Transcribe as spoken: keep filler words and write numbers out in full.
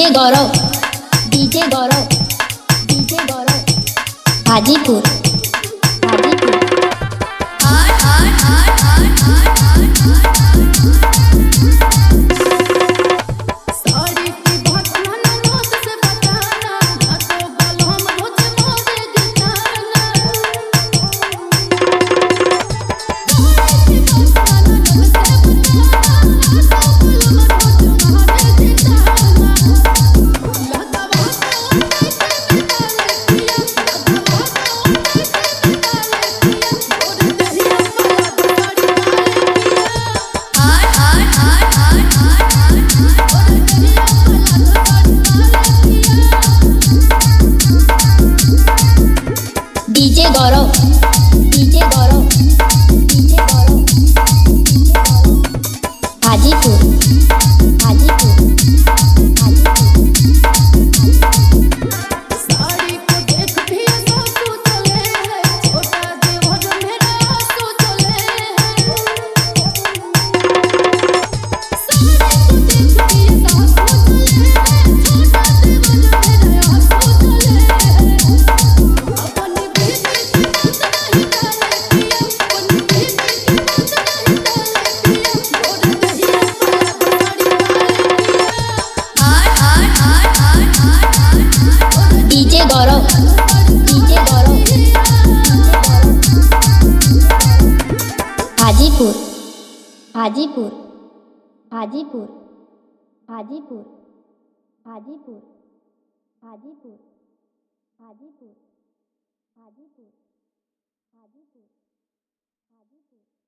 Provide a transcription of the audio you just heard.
DJ Gaurav DJ Gaurav DJ Gaurav Hajipur Hajipur DJ Gaurav DJ Gaurav DJ Gaurav Hajipur Hajipur sari को देख भी सासू चले है छोटा देवर मेरा आंसू चले है साड़ी को देख भी सासू चले है छोटा देवर मेरा आंसू चले है अपनी बेटी की बात नहीं डाले पिया अपनी बेटी की बात नहीं डाले पिया गोड़ दहिया वाला साड़ी डाले पिया डीजे गौरव डीजे गौरव हाजीपुर हाजीपुर हाजीपुर हाजीपुर हाजीपुर हाजीपुर हाजीपुर हाजीपुर हाजीपुर हाजीपुर